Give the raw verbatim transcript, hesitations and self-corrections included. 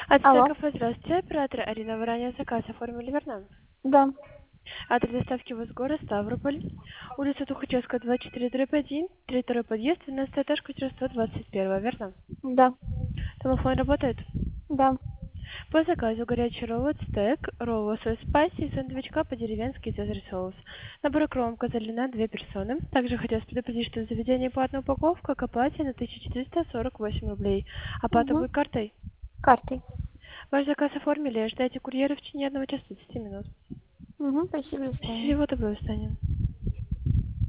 От Алло. кафе, здравствуйте, оператор Арина, вы ранее заказ оформили, верно? Да. Адрес доставки у вас город Ставрополь, улица Тухачевская, двадцать четыре дробь один, третий второй подъезд, двенадцатый этаж, квартира сто двадцать один, верно? Да. Телефон работает? Да. По заказу горячий ролл от стейк, ролл лосось спайси и сэндвичка по-деревенски цезарь соус. Набор кромка длина две персоны. Также хотелось предупредить, что в заведении платная упаковка к оплате на тысяча четыреста сорок восемь рублей. Оплата Угу. будет картой? Картой. Ваш заказ оформили, ждайте курьера в течение одного часа тридцати минут. Угу. Спасибо, до свидания. Всего доброго, Саня.